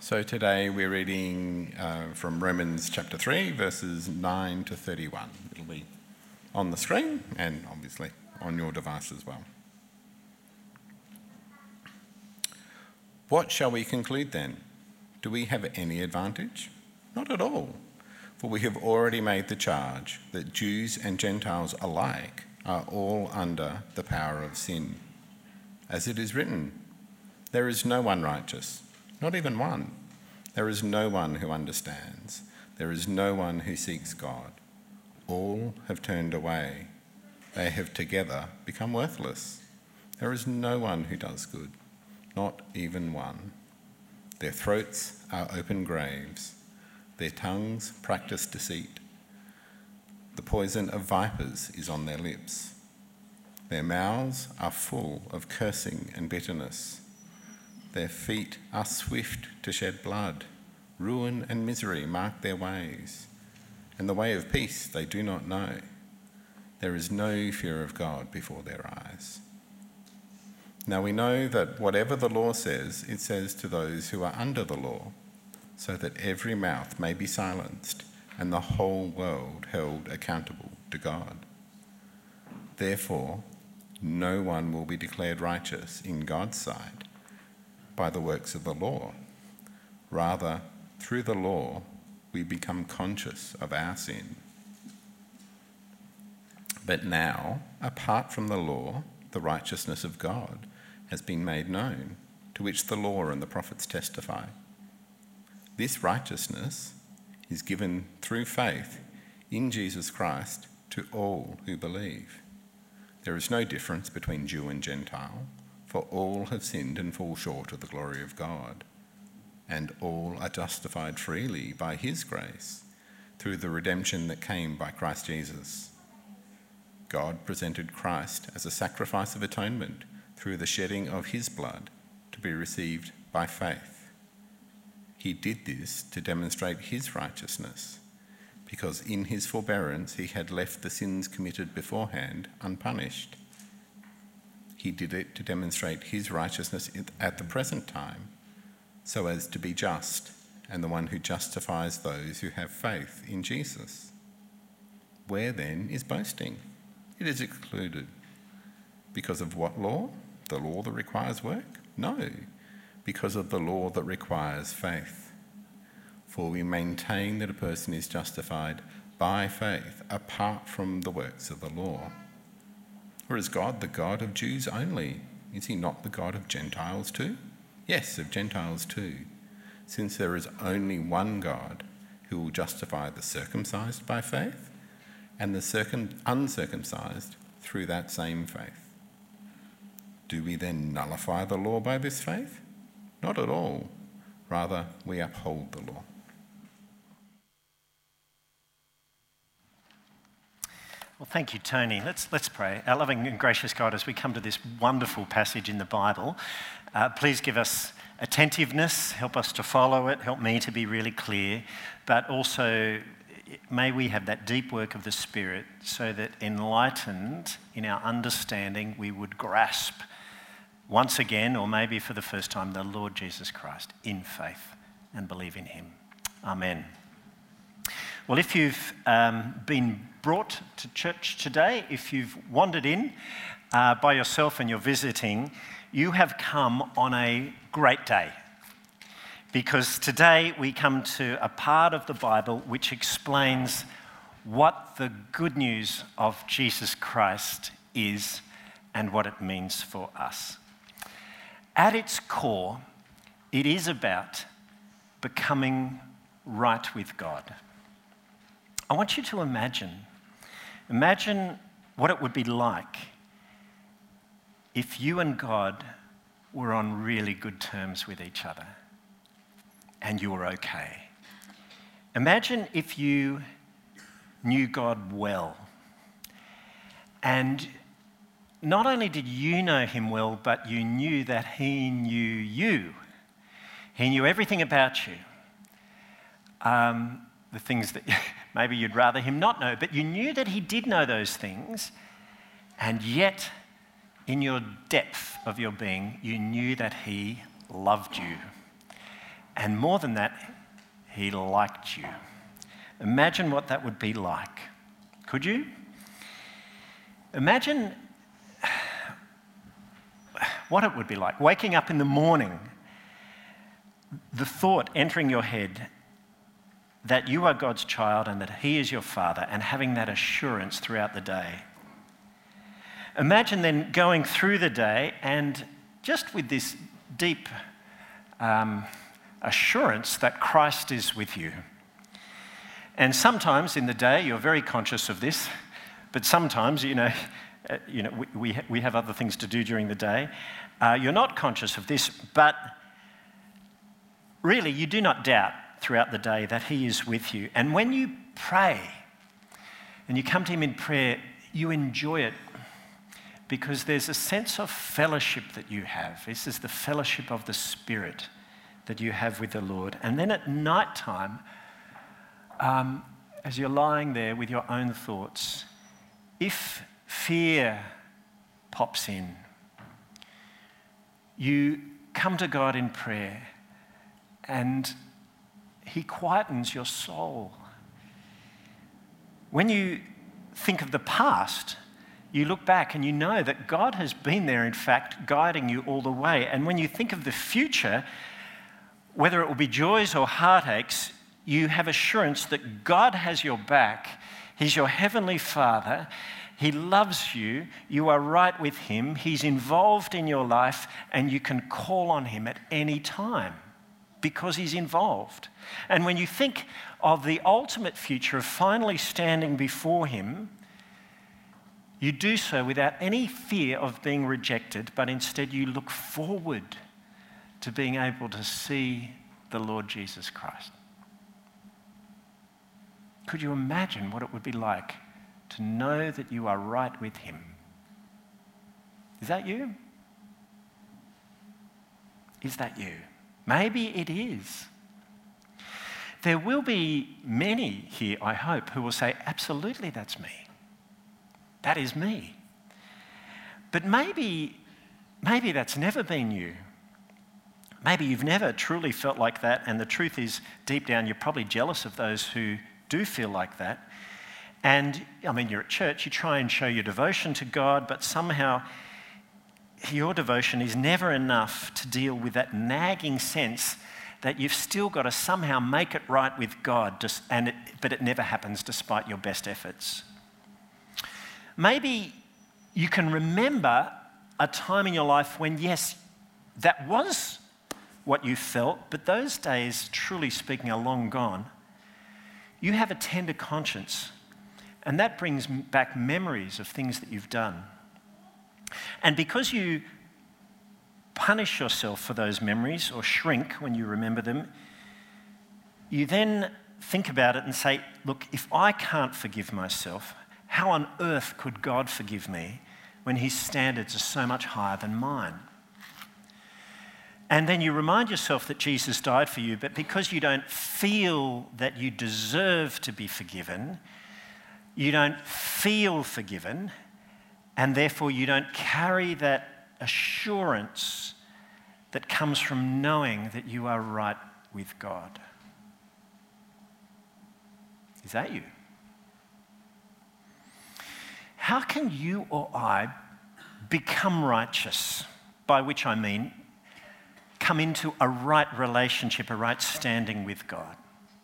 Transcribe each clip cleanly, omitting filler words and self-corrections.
So today we're reading from Romans chapter 3, verses 9 to 31. It'll be on the screen and obviously on your device as well. What shall we conclude then? Do we have any advantage? Not at all, for we have already made the charge that Jews and Gentiles alike are all under the power of sin. As it is written, there is no one righteous, not even one. There is no one who understands. There is no one who seeks God. All have turned away. They have together become worthless. There is no one who does good, not even one. Their throats are open graves. Their tongues practice deceit. The poison of vipers is on their lips. Their mouths are full of cursing and bitterness. Their feet are swift to shed blood. Ruin and misery mark their ways, and the way of peace they do not know. There is no fear of God before their eyes. Now we know that whatever the law says, it says to those who are under the law, so that every mouth may be silenced and the whole world held accountable to God. Therefore, no one will be declared righteous in God's sight by the works of the law. Rather, through the law, we become conscious of our sin. But now, apart from the law, the righteousness of God has been made known, to which the law and the prophets testify. This righteousness is given through faith in Jesus Christ to all who believe. There is no difference between Jew and Gentile, for all have sinned and fall short of the glory of God, and all are justified freely by his grace through the redemption that came by Christ Jesus. God presented Christ as a sacrifice of atonement through the shedding of his blood to be received by faith. He did this to demonstrate his righteousness, because in his forbearance he had left the sins committed beforehand unpunished. He did it to demonstrate his righteousness at the present time, so as to be just and the one who justifies those who have faith in Jesus. Where then is boasting? It is excluded. Because of what law? The law that requires work? No, because of the law that requires faith. For we maintain that a person is justified by faith apart from the works of the law. Or is God the God of Jews only? Is he not the God of Gentiles too? Yes, of Gentiles too, since there is only one God who will justify the circumcised by faith and the uncircumcised through that same faith. Do we then nullify the law by this faith? Not at all. Rather, we uphold the law. Well, thank you, Tony. Let's pray. Our loving and gracious God, as we come to this wonderful passage in the Bible, please give us attentiveness, help us to follow it, help me to be really clear, but also may we have that deep work of the Spirit so that enlightened in our understanding we would grasp once again, or maybe for the first time, the Lord Jesus Christ in faith and believe in him. Amen. Well, if you've been brought to church today, if you've wandered in by yourself and you're visiting, you have come on a great day, because today we come to a part of the Bible which explains what the good news of Jesus Christ is and what it means for us. At its core, it is about becoming right with God. I want you to imagine what it would be like if you and God were on really good terms with each other and you were okay. Imagine if you knew God well, and not only did you know him well, but you knew that he knew you. He knew everything about you. The things that maybe you'd rather him not know, but you knew that he did know those things, and yet in your depth of your being, you knew that he loved you. And more than that, he liked you. Imagine what that would be like. Could you? Imagine what it would be like. Waking up in the morning, the thought entering your head that you are God's child and that he is your father, and having that assurance throughout the day. Imagine then going through the day and just with this deep assurance that Christ is with you. And sometimes in the day you're very conscious of this, but sometimes, we have other things to do during the day. You're not conscious of this, but really you do not doubt throughout the day that he is with you. And when you pray and you come to him in prayer, you enjoy it because there's a sense of fellowship that you have. This is the fellowship of the Spirit that you have with the Lord. And then at night time, as you're lying there with your own thoughts, if fear pops in, you come to God in prayer and he quietens your soul. When you think of the past, you look back and you know that God has been there, in fact, guiding you all the way. And when you think of the future, whether it will be joys or heartaches, you have assurance that God has your back. He's your heavenly Father. He loves you. You are right with him. He's involved in your life, and you can call on him at any time because he's involved. And when you think of the ultimate future of finally standing before him, you do so without any fear of being rejected, but instead you look forward to being able to see the Lord Jesus Christ. Could you imagine what it would be like to know that you are right with him? Is that you? Is that you? Maybe it is. There will be many here, I hope, who will say, absolutely, that's me. That is me. But maybe that's never been you. Maybe you've never truly felt like that, and the truth is, deep down, you're probably jealous of those who do feel like that. And, you're at church, you try and show your devotion to God, but somehow your devotion is never enough to deal with that nagging sense that you've still got to somehow make it right with God, but it never happens despite your best efforts. Maybe you can remember a time in your life when, yes, that was what you felt, but those days, truly speaking, are long gone. You have a tender conscience, and that brings back memories of things that you've done. And because you punish yourself for those memories or shrink when you remember them, you then think about it and say, look, if I can't forgive myself, how on earth could God forgive me when his standards are so much higher than mine? And then you remind yourself that Jesus died for you, but because you don't feel that you deserve to be forgiven, you don't feel forgiven, and therefore you don't carry that assurance that comes from knowing that you are right with God. Is that you? How can you or I become righteous? By which I mean, come into a right relationship, a right standing with God.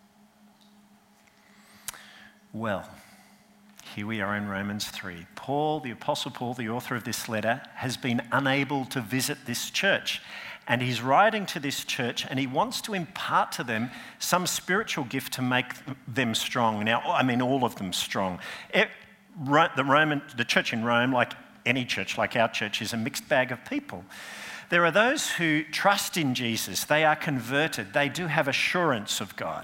Well, here we are in Romans 3. Paul, the Apostle Paul, the author of this letter, has been unable to visit this church. And he's writing to this church and he wants to impart to them some spiritual gift to make them strong. Now, all of them strong. The church in Rome, like any church, like our church, is a mixed bag of people. There are those who trust in Jesus. They are converted. They do have assurance of God.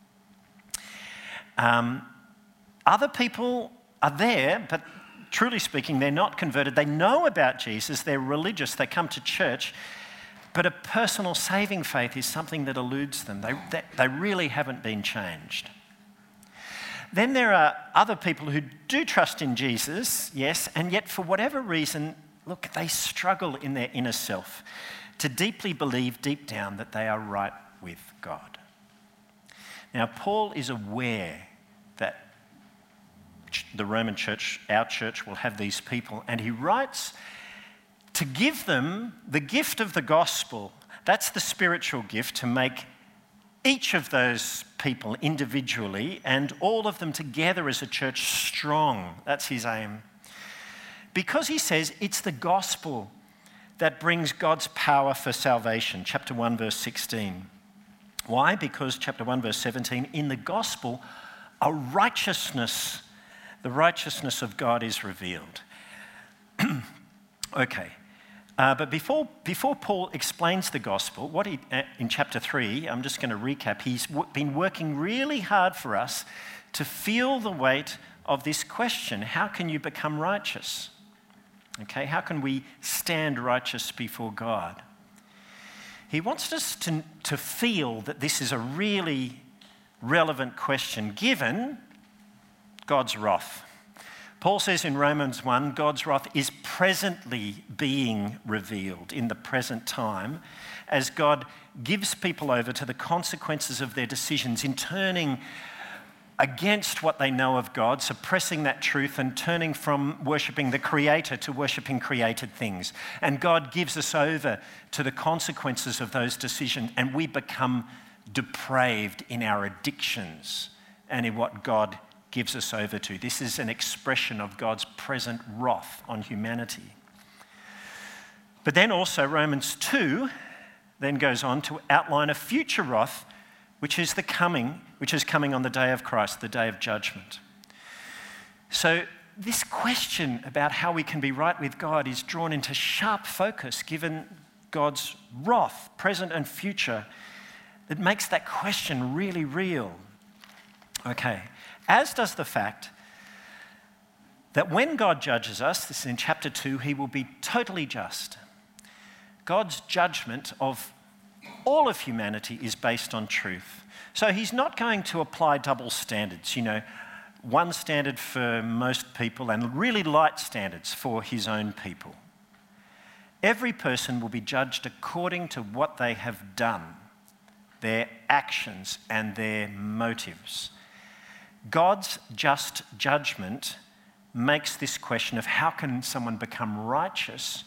Other people are there, but truly speaking, they're not converted. They know about Jesus. They're religious. They come to church. But a personal saving faith is something that eludes them. They really haven't been changed. Then there are other people who do trust in Jesus, yes, and yet for whatever reason, look, they struggle in their inner self to deeply believe deep down that they are right with God. Now, Paul is aware that the Roman church, our church, will have these people, and he writes to give them the gift of the gospel. That's the spiritual gift, to make each of those people individually and all of them together as a church strong. That's his aim. Because he says it's the gospel that brings God's power for salvation. Chapter 1, verse 16. Why? Because chapter 1, verse 17, in the gospel, the righteousness of God is revealed. Okay. But before Paul explains the gospel, in chapter 3, I'm just going to recap, he's been working really hard for us to feel the weight of this question: how can you become righteous? Okay, how can we stand righteous before God? He wants us to feel that this is a really relevant question given God's wrath. Paul says in Romans 1, God's wrath is presently being revealed in the present time as God gives people over to the consequences of their decisions in turning against what they know of God, suppressing that truth and turning from worshipping the Creator to worshipping created things. And God gives us over to the consequences of those decisions, and we become depraved in our addictions and in what God gives us over to. This is an expression of God's present wrath on humanity. But then also Romans 2 then goes on to outline a future wrath which is coming on the day of Christ, the day of judgment. So this question about how we can be right with God is drawn into sharp focus given God's wrath, present and future. It makes that question really real. Okay, as does the fact that when God judges us, this is in chapter 2, he will be totally just. God's judgment of all of humanity is based on truth. So he's not going to apply double standards, one standard for most people and really light standards for his own people. Every person will be judged according to what they have done, their actions and their motives. God's just judgment makes this question of how can someone become righteous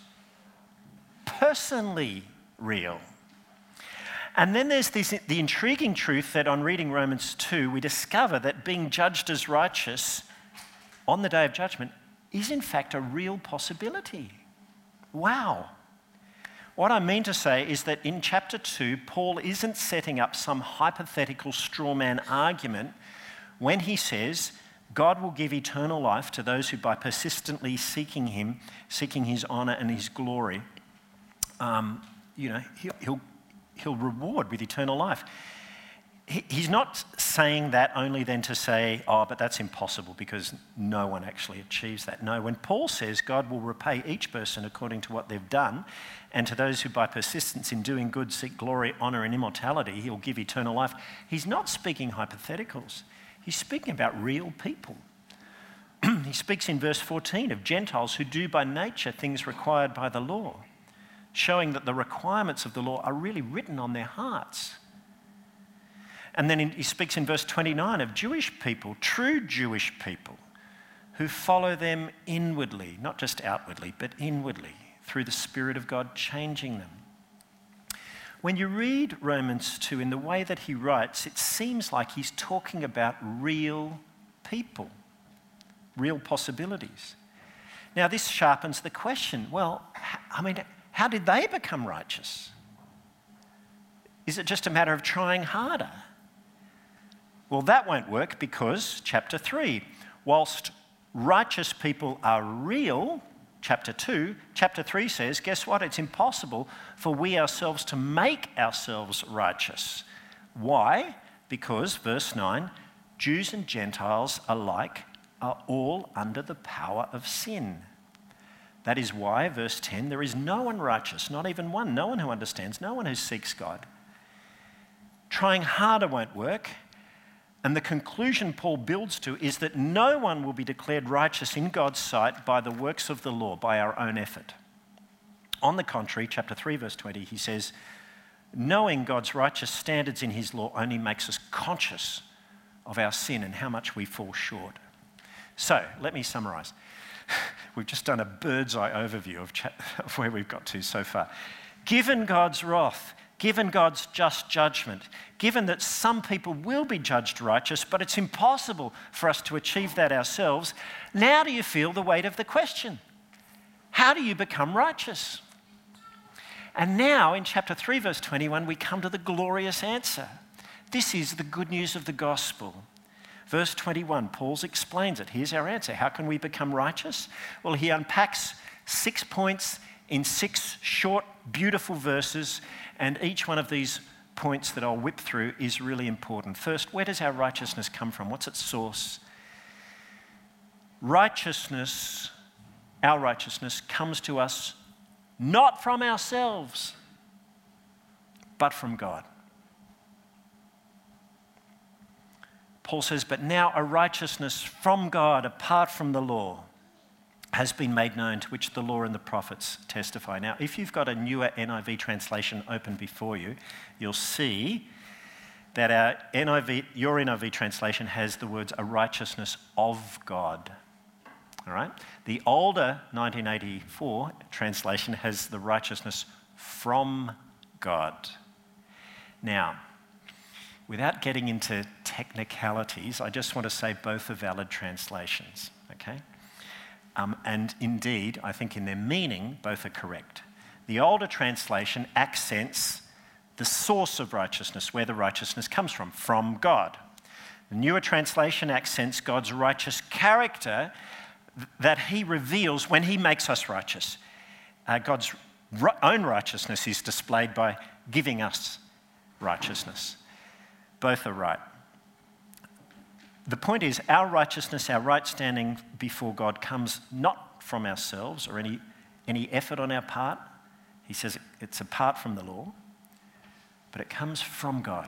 personally real. And then there's the intriguing truth that on reading Romans 2, we discover that being judged as righteous on the day of judgment is in fact a real possibility. Wow. What I mean to say is that in chapter 2, Paul isn't setting up some hypothetical straw man argument when he says God will give eternal life to those who by persistently seeking him, seeking his honour and his glory, he'll reward with eternal life. He's not saying that only then to say, but that's impossible because no one actually achieves that. No, when Paul says God will repay each person according to what they've done, and to those who by persistence in doing good seek glory, honour and immortality, he'll give eternal life, he's not speaking hypotheticals. He's speaking about real people. He speaks in verse 14 of Gentiles who do by nature things required by the law, showing that the requirements of the law are really written on their hearts. And then he speaks in verse 29 of Jewish people, true Jewish people, who follow them inwardly, not just outwardly, but inwardly, through the Spirit of God changing them. When you read Romans 2 in the way that he writes, it seems like he's talking about real people, real possibilities. Now this sharpens the question. Well, how did they become righteous? Is it just a matter of trying harder? Well, that won't work because, chapter 3, whilst righteous people are real, chapter 2, chapter 3 says, guess what? It's impossible for we ourselves to make ourselves righteous. Why? Because, verse 9, Jews and Gentiles alike are all under the power of sin. That is why, verse 10, there is no one righteous, not even one, no one who understands, no one who seeks God. Trying harder won't work. And the conclusion Paul builds to is that no one will be declared righteous in God's sight by the works of the law, by our own effort. On the contrary, chapter 3, verse 20, he says, Knowing God's righteous standards in his law only makes us conscious of our sin and how much we fall short. So, let me summarise. We've just done a bird's eye overview of where we've got to so far. Given God's wrath, given God's just judgment, given that some people will be judged righteous, but it's impossible for us to achieve that ourselves, now do you feel the weight of the question? How do you become righteous? And now, in chapter 3, verse 21, we come to the glorious answer. This is the good news of the gospel. Verse 21, Paul explains it. Here's our answer. How can we become righteous? Well, he unpacks 6 points in 6 short, beautiful verses, and each one of these points that I'll whip through is really important. First, where does our righteousness come from? What's its source? Righteousness, our righteousness, comes to us not from ourselves, but from God. Paul says, but now a righteousness from God apart from the law has been made known, to which the law and the prophets testify. Now, if you've got a newer NIV translation open before you, you'll see that your NIV translation has the words a righteousness of God. All right? The older 1984 translation has the righteousness from God. Now, without getting into technicalities, I just want to say both are valid translations, okay? And indeed, I think in their meaning, both are correct. The older translation accents the source of righteousness, where the righteousness comes from God. The newer translation accents God's righteous character that he reveals when he makes us righteous. God's own righteousness is displayed by giving us righteousness. Both are right. The point is, our righteousness, our right standing before God comes not from ourselves or any effort on our part. He says it's apart from the law, but it comes from God.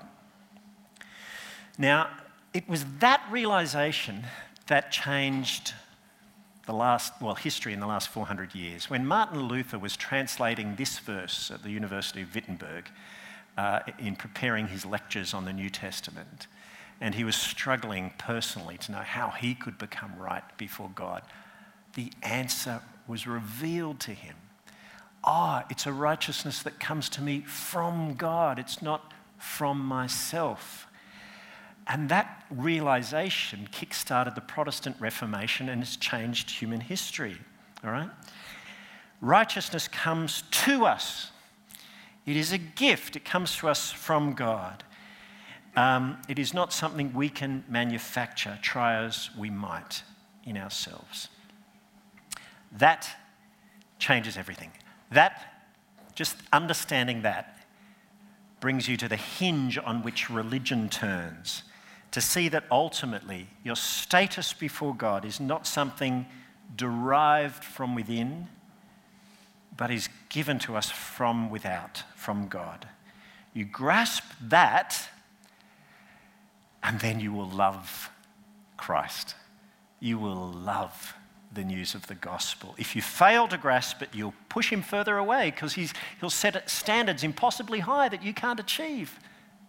Now, it was that realization that changed history in the last 400 years. When Martin Luther was translating this verse at the University of Wittenberg in preparing his lectures on the New Testament, and he was struggling personally to know how he could become right before God, the answer was revealed to him. It's a righteousness that comes to me from God. It's not from myself. And that realization kick-started the Protestant Reformation and has changed human history, all right? Righteousness comes to us. It is a gift. It comes to us from God. It is not something we can manufacture, try as we might in ourselves. That changes everything. Just understanding that brings you to the hinge on which religion turns, to see that ultimately your status before God is not something derived from within, but is given to us from without, from God. You grasp that, and then you will love Christ. You will love the news of the gospel. If you fail to grasp it, you'll push him further away because he'll set standards impossibly high that you can't achieve.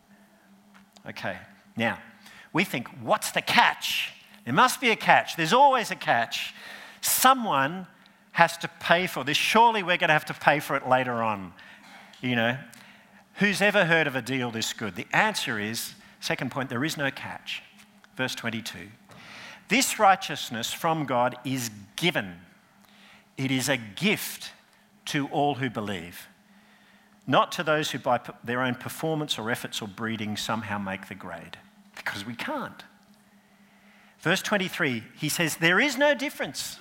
Okay, now, we think, what's the catch? There must be a catch. There's always a catch. Someone has to pay for this. Surely we're going to have to pay for it later on. You know, who's ever heard of a deal this good? The answer is, second point, there is no catch. Verse 22. This righteousness from God is given. It is a gift to all who believe, not to those who by their own performance or efforts or breeding somehow make the grade, because we can't. Verse 23, he says, there is no difference.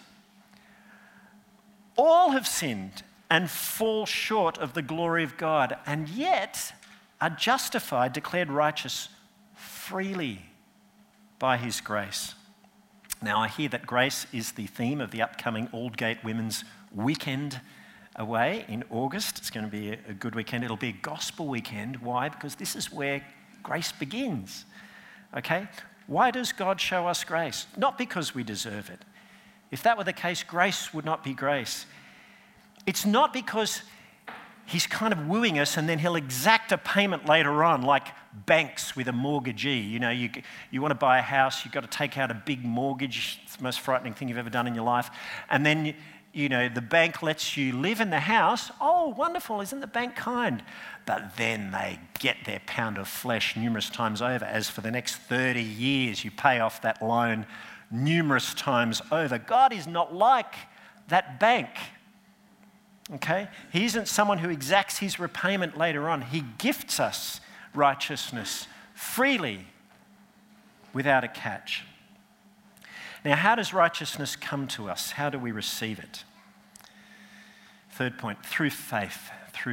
All have sinned and fall short of the glory of God, and yet are justified, declared righteous freely by his grace. Now, I hear that grace is the theme of the upcoming Aldgate Women's Weekend away in August. It's going to be a good weekend. It'll be a gospel weekend. Why? Because this is where grace begins. Okay? Why does God show us grace? Not because we deserve it. If that were the case, grace would not be grace. It's not because he's kind of wooing us, and then he'll exact a payment later on, like banks with a mortgagee. You know, you want to buy a house, you've got to take out a big mortgage. It's the most frightening thing you've ever done in your life. And then, you know, the bank lets you live in the house. Oh, wonderful, isn't the bank kind? But then they get their pound of flesh numerous times over, as for the next 30 years you pay off that loan numerous times over. God is not like that bank. Okay? He isn't someone who exacts his repayment later on. He gifts us righteousness freely without a catch. Now, how does righteousness come to us? How do we receive it? Third point, through faith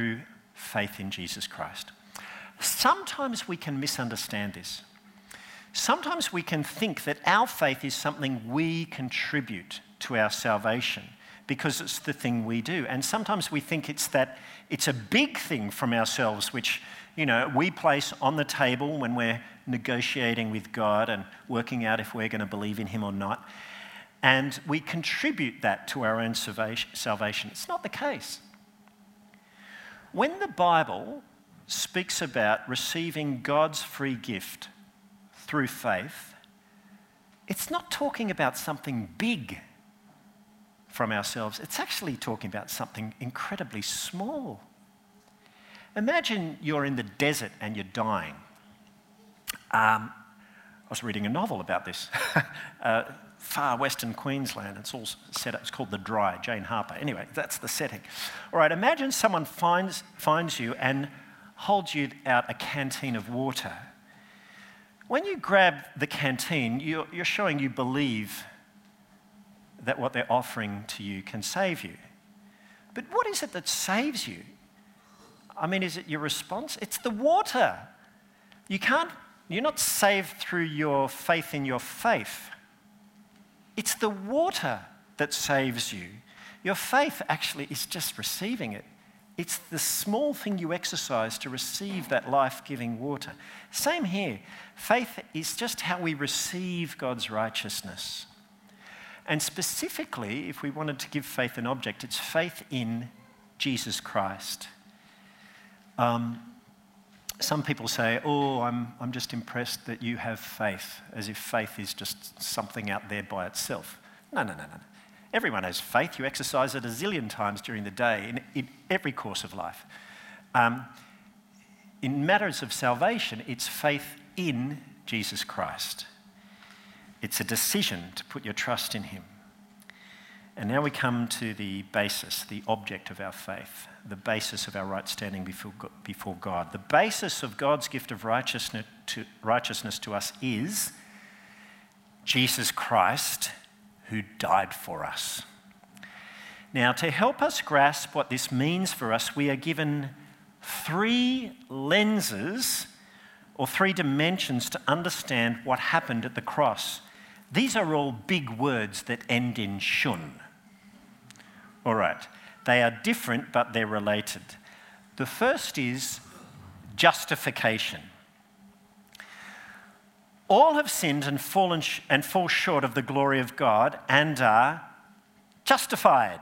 in Jesus Christ. Sometimes we can misunderstand this. Sometimes we can think that our faith is something we contribute to our salvation because it's the thing we do. And sometimes we think it's a big thing from ourselves, which, you know, we place on the table when we're negotiating with God and working out if we're going to believe in him or not. And we contribute that to our own salvation. It's not the case. When the Bible speaks about receiving God's free gift through faith, it's not talking about something big from ourselves. It's actually talking about something incredibly small. Imagine you're in the desert and you're dying. I was reading a novel about this. Far western Queensland. It's all set up. It's called The Dry, Jane Harper. Anyway, that's the setting. All right, imagine someone finds you and holds you out a canteen of water. When you grab the canteen, you're showing you believe that what they're offering to you can save you. But what is it that saves you? I mean, is it your response? It's the water. You're not saved through your faith in your faith. It's the water that saves you. Your faith actually is just receiving it. It's the small thing you exercise to receive that life-giving water. Same here. Faith is just how we receive God's righteousness. And specifically, if we wanted to give faith an object, it's faith in Jesus Christ. Some people say, oh, I'm just impressed that you have faith, as if faith is just something out there by itself. No. Everyone has faith. You exercise it a zillion times during the day in every course of life. In matters of salvation, it's faith in Jesus Christ. It's a decision to put your trust in him. And now we come to the basis, the object of our faith, the basis of our right standing before God. The basis of God's gift of righteousness to us is Jesus Christ, who died for us. Now, to help us grasp what this means for us, we are given three lenses or three dimensions to understand what happened at the cross. These are all big words that end in shun. All right, they are different, but they're related. The first is justification. All have sinned and fall short of the glory of God and are justified.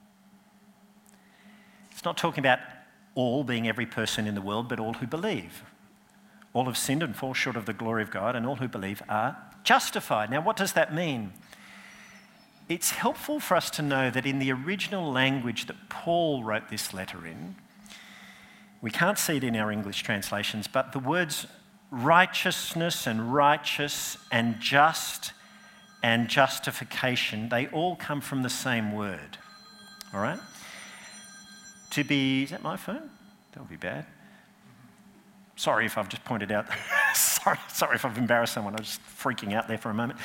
It's not talking about all being every person in the world, but all who believe. All have sinned and fall short of the glory of God, and all who believe are justified. Now, what does that mean? It's helpful for us to know that in the original language that Paul wrote this letter in, we can't see it in our English translations, but the words righteousness and righteous and just and justification, they all come from the same word. All right? To be, is that my phone? That would be bad. Sorry if I've just pointed out. sorry if I've embarrassed someone. I was just freaking out there for a moment.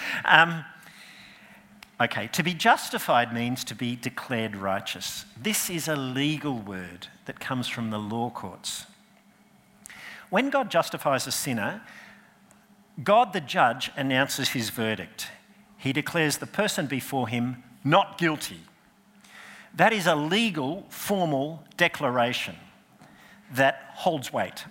Okay, to be justified means to be declared righteous. This is a legal word that comes from the law courts. When God justifies a sinner, God the judge announces his verdict. He declares the person before him not guilty. That is a legal, formal declaration that holds weight.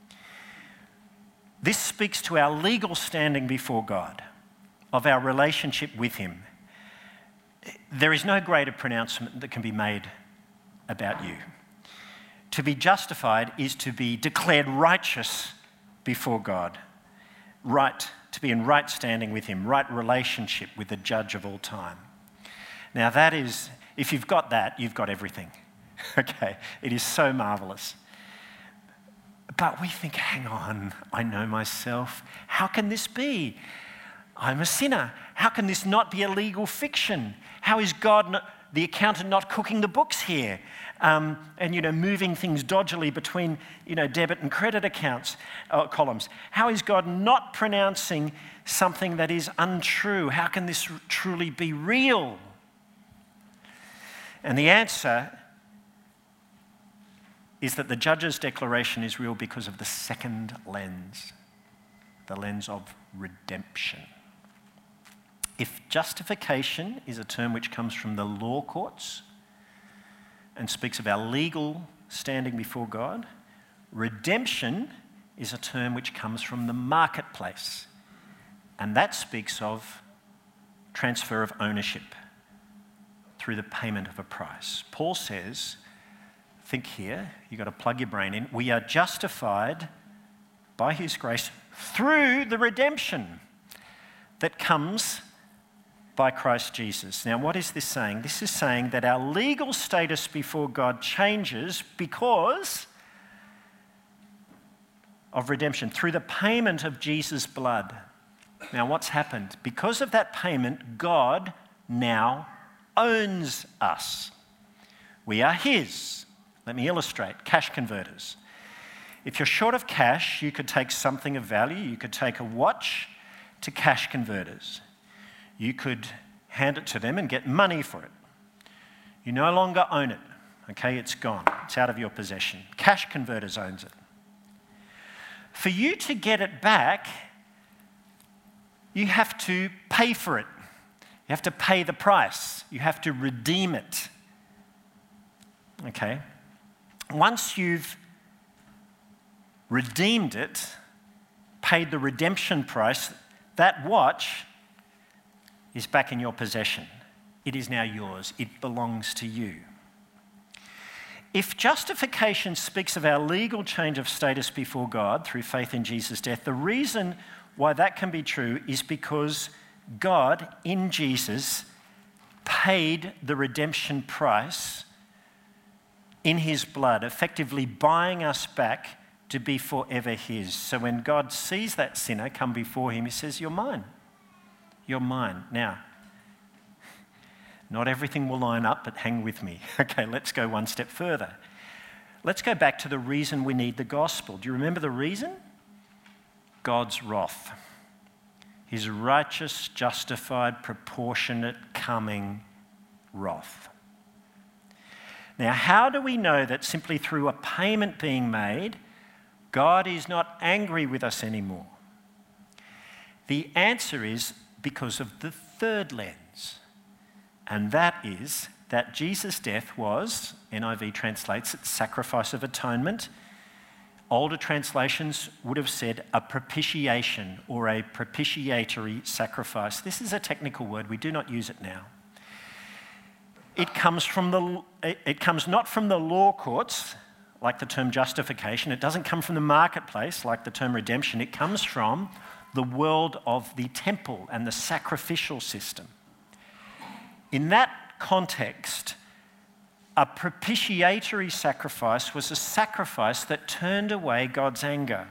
This speaks to our legal standing before God, of our relationship with him. There is no greater pronouncement that can be made about you. To be justified is to be declared righteous before God. Right, to be in right standing with him, right relationship with the judge of all time. Now that is, if you've got that, you've got everything. Okay, it is so marvellous. But we think, hang on, I know myself. How can this be? I'm a sinner. How can this not be a legal fiction? How is God, the accountant, not cooking the books here? And, moving things dodgily between, debit and credit accounts, columns. How is God not pronouncing something that is untrue? How can this truly be real? And the answer is that the judge's declaration is real because of the second lens, the lens of redemption. If justification is a term which comes from the law courts and speaks of our legal standing before God, redemption is a term which comes from the marketplace, and that speaks of transfer of ownership through the payment of a price. Paul says, think here, you've got to plug your brain in, we are justified by his grace through the redemption that comes by Christ Jesus. Now, what is this saying? This is saying that our legal status before God changes because of redemption, through the payment of Jesus' blood. Now, what's happened? Because of that payment, God now owns us. We are his. Let me illustrate. Cash converters. If you're short of cash, you could take something of value. You could take a watch to cash converters. You could hand it to them and get money for it. You no longer own it. Okay, it's gone. It's out of your possession. Cash converters owns it. For you to get it back, you have to pay for it. You have to pay the price. You have to redeem it. Okay? Once you've redeemed it, paid the redemption price, that watch is back in your possession. It is now yours. It belongs to you. If justification speaks of our legal change of status before God through faith in Jesus' death, the reason why that can be true is because God, in Jesus, paid the redemption price in his blood, effectively buying us back to be forever his. So when God sees that sinner come before him, he says, you're mine. You're mine. Now, not everything will line up, but hang with me. Okay, let's go one step further. Let's go back to the reason we need the gospel. Do you remember the reason? God's wrath. His righteous, justified, proportionate, coming wrath. Now, how do we know that simply through a payment being made, God is not angry with us anymore? The answer is because of the third lens, and that is that Jesus' death was, NIV translates it, sacrifice of atonement. Older translations would have said a propitiation or a propitiatory sacrifice. This is a technical word, we do not use it now. It comes not from the law courts, like the term justification. It doesn't come from the marketplace, like the term redemption. It comes from the world of the temple and the sacrificial system. In that context, a propitiatory sacrifice was a sacrifice that turned away God's anger.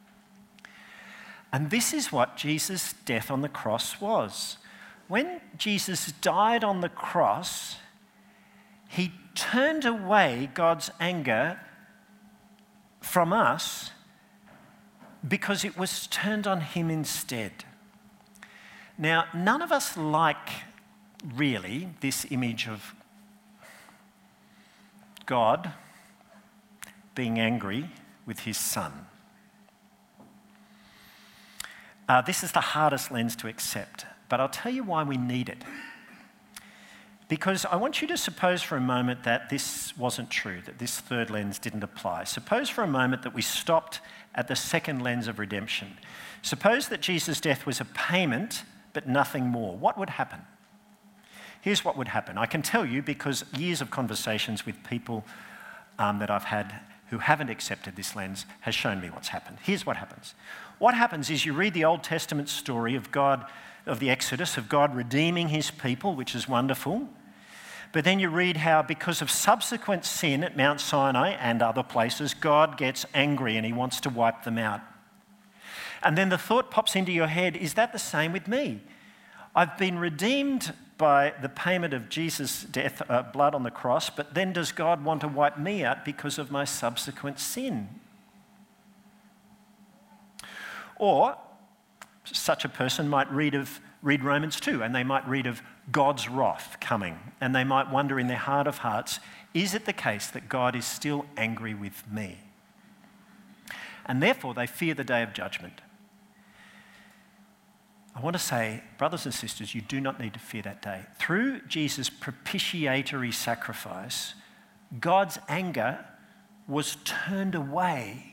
And this is what Jesus' death on the cross was. When Jesus died on the cross, he turned away God's anger from us because it was turned on him instead. Now, none of us like, really, this image of God being angry with his son. This is the hardest lens to accept, but I'll tell you why we need it. Because I want you to suppose for a moment that this wasn't true, that this third lens didn't apply. Suppose for a moment that we stopped at the second lens of redemption. Suppose that Jesus' death was a payment, but nothing more. What would happen? Here's what would happen. I can tell you because years of conversations with people that I've had who haven't accepted this lens has shown me what's happened. Here's what happens. What happens is you read the Old Testament story of God, of the Exodus, of God redeeming his people, which is wonderful. But then you read how because of subsequent sin at Mount Sinai and other places, God gets angry and he wants to wipe them out. And then the thought pops into your head, is that the same with me? I've been redeemed by the payment of Jesus' death, blood on the cross, but then does God want to wipe me out because of my subsequent sin? Or such a person might read Romans 2, and they might read of God's wrath coming, and they might wonder in their heart of hearts, is it the case that God is still angry with me? And therefore they fear the day of judgment. I want to say, brothers and sisters, you do not need to fear that day. Through Jesus' propitiatory sacrifice, God's anger was turned away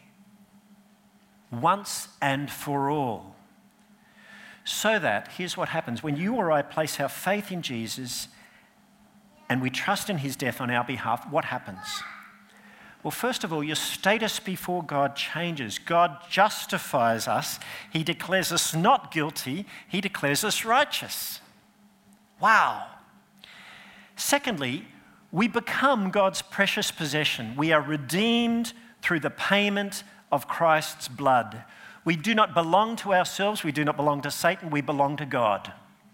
once and for all. So that, here's what happens. When you or I place our faith in Jesus and we trust in his death on our behalf, what happens? Well, first of all, your status before God changes. God justifies us. He declares us not guilty. He declares us righteous. Wow. Secondly, we become God's precious possession. We are redeemed through the payment of Christ's blood. We do not belong to ourselves. We do not belong to Satan. We belong to God.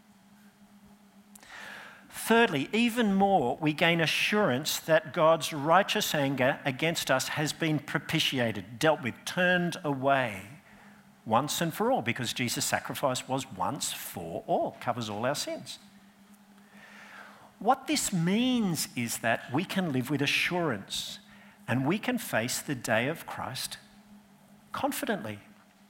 Thirdly, even more, we gain assurance that God's righteous anger against us has been propitiated, dealt with, turned away once and for all, because Jesus' sacrifice was once for all, covers all our sins. What this means is that we can live with assurance and we can face the day of Christ confidently.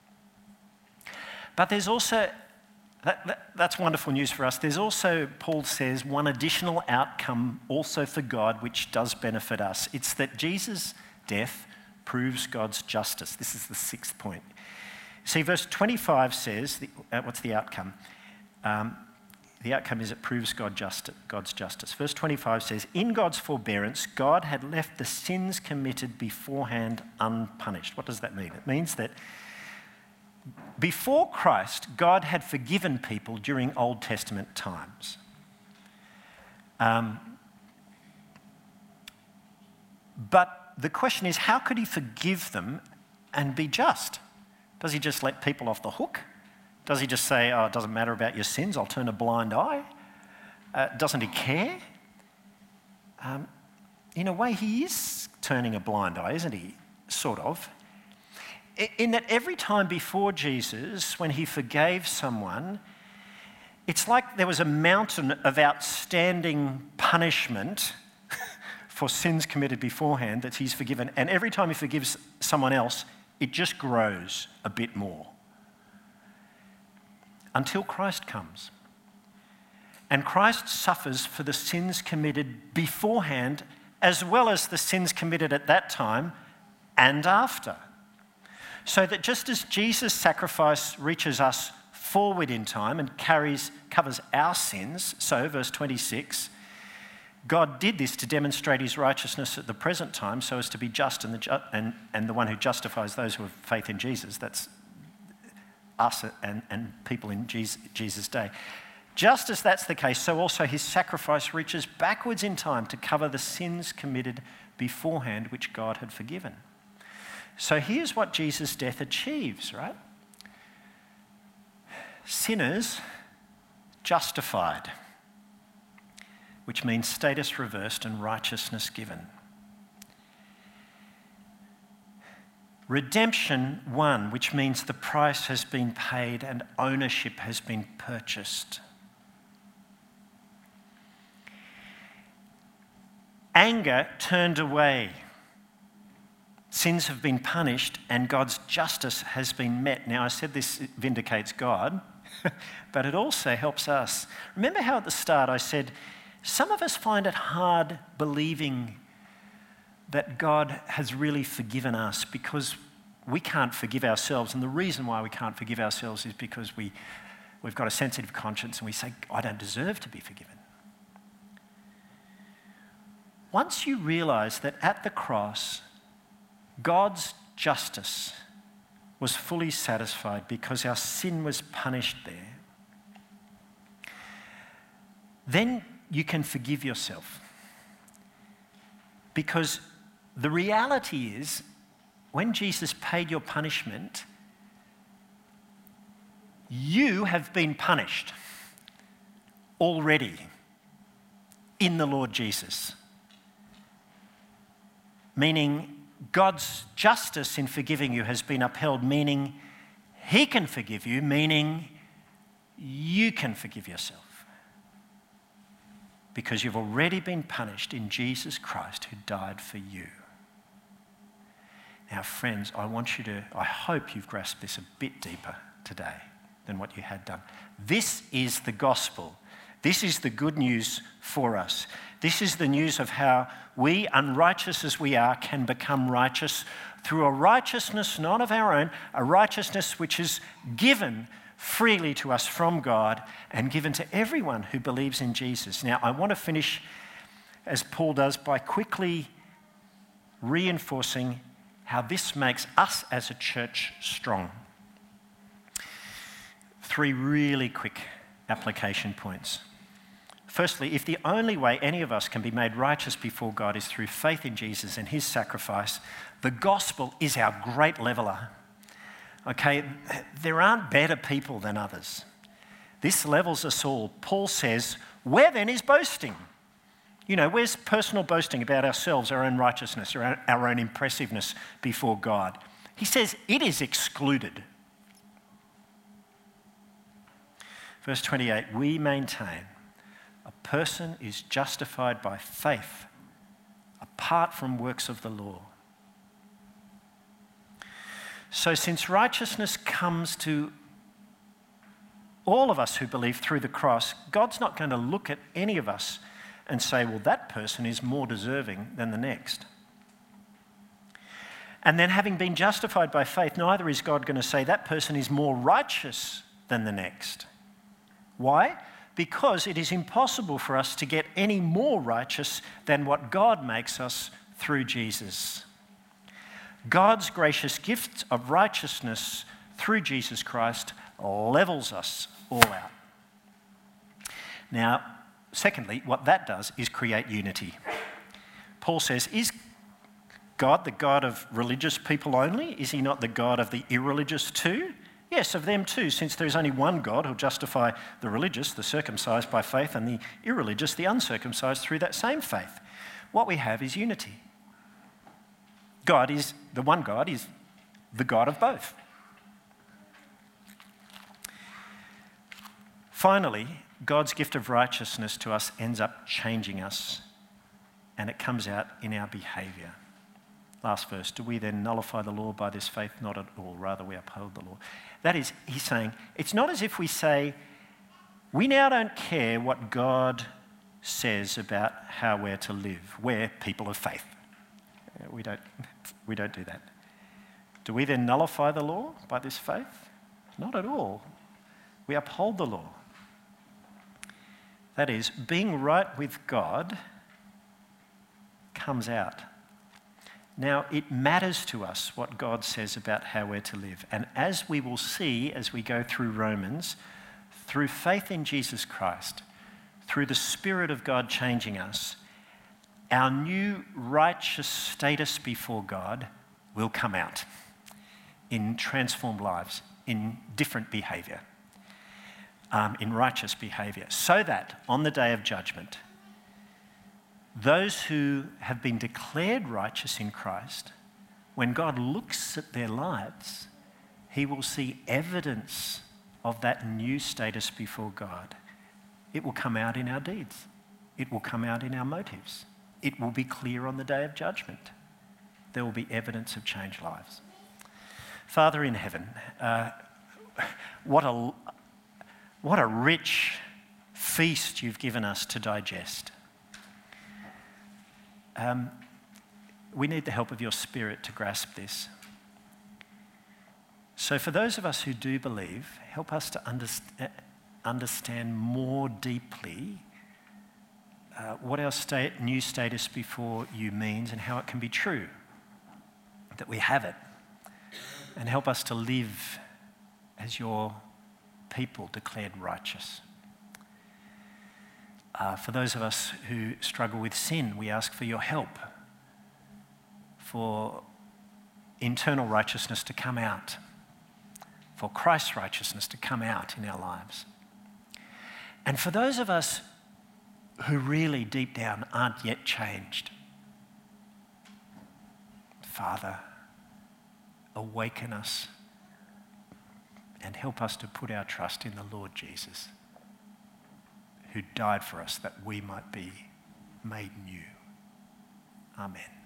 But there's also, that's wonderful news for us. There's also, Paul says, one additional outcome also for God which does benefit us. It's that Jesus' death proves God's justice. This is the sixth point. See, verse 25 says, what's the outcome? The outcome is it proves God's justice. Verse 25 says, in God's forbearance, God had left the sins committed beforehand unpunished. What does that mean? It means that before Christ, God had forgiven people during Old Testament times. But the question is, how could he forgive them and be just? Does he just let people off the hook? Does he just say, oh, it doesn't matter about your sins, I'll turn a blind eye? Doesn't he care? In a way, he is turning a blind eye, isn't he? Sort of. In that every time before Jesus, when he forgave someone, it's like there was a mountain of outstanding punishment for sins committed beforehand that he's forgiven. And every time he forgives someone else, it just grows a bit more. Until Christ comes. And Christ suffers for the sins committed beforehand, as well as the sins committed at that time and after. So that just as Jesus' sacrifice reaches us forward in time and covers our sins, so verse 26, God did this to demonstrate his righteousness at the present time so as to be just and the one who justifies those who have faith in Jesus. That's us and people in Jesus' day. Just as that's the case, so also his sacrifice reaches backwards in time to cover the sins committed beforehand which God had forgiven. So here's what Jesus' death achieves, right? Sinners justified, which means status reversed and righteousness given. Redemption won, which means the price has been paid and ownership has been purchased. Anger turned away. Sins have been punished and God's justice has been met. Now, I said this vindicates God, but it also helps us. Remember how at the start I said, some of us find it hard believing that God has really forgiven us because we can't forgive ourselves. And the reason why we can't forgive ourselves is because we've got a sensitive conscience and we say, I don't deserve to be forgiven. once you realise that at the cross, God's justice was fully satisfied because our sin was punished there, then you can forgive yourself. Because the reality is, when Jesus paid your punishment, you have been punished already in the Lord Jesus. Meaning God's justice in forgiving you has been upheld, meaning he can forgive you, meaning you can forgive yourself. Because you've already been punished in Jesus Christ who died for you. Now, friends, I hope you've grasped this a bit deeper today than what you had done. This is the gospel. This is the good news for us. This is the news of how we, unrighteous as we are, can become righteous through a righteousness not of our own, a righteousness which is given freely to us from God and given to everyone who believes in Jesus. Now, I want to finish, as Paul does, by quickly reinforcing how this makes us as a church strong. 3 really quick application points. Firstly, if the only way any of us can be made righteous before God is through faith in Jesus and his sacrifice, the gospel is our great leveller. Okay, there aren't better people than others. This levels us all. Paul says, where then is boasting? You know, where's personal boasting about ourselves, our own righteousness, or our own impressiveness before God? He says it is excluded. Verse 28, we maintain a person is justified by faith apart from works of the law. So since righteousness comes to all of us who believe through the cross, God's not going to look at any of us and say, well, that person is more deserving than the next. And then having been justified by faith, neither is God going to say that person is more righteous than the next. Why? Because it is impossible for us to get any more righteous than what God makes us through Jesus. God's gracious gift of righteousness through Jesus Christ levels us all out. Now, secondly, what that does is create unity. Paul says, is God the God of religious people only? Is he not the God of the irreligious too? Yes, of them too, since there is only one God who'll justify the religious, the circumcised by faith, and the irreligious, the uncircumcised, through that same faith. What we have is unity. The one God is the God of both. Finally, God's gift of righteousness to us ends up changing us, and it comes out in our behaviour. Last verse, do we then nullify the law by this faith? Not at all, rather we uphold the law. That is, he's saying, it's not as if we say, we now don't care what God says about how we're to live. We're people of faith. We don't do that. Do we then nullify the law by this faith? Not at all. We uphold the law. That is, being right with God comes out. Now, it matters to us what God says about how we're to live. And as we will see as we go through Romans, through faith in Jesus Christ, through the Spirit of God changing us, our new righteous status before God will come out in transformed lives, in different behaviour, in righteous behaviour, so that on the day of judgment, those who have been declared righteous in Christ, when God looks at their lives, he will see evidence of that new status before God. It will come out in our deeds. It will come out in our motives. It will be clear on the day of judgment. There will be evidence of changed lives. Father in heaven, what a rich feast you've given us to digest. We need the help of your Spirit to grasp this. So for those of us who do believe, help us to understand more deeply what our new status before you means and how it can be true, that we have it, and help us to live as your people declared righteous. For those of us who struggle with sin, we ask for your help, for internal righteousness to come out, for Christ's righteousness to come out in our lives. And for those of us who really deep down aren't yet changed, Father, awaken us and help us to put our trust in the Lord Jesus, who died for us that we might be made new. Amen.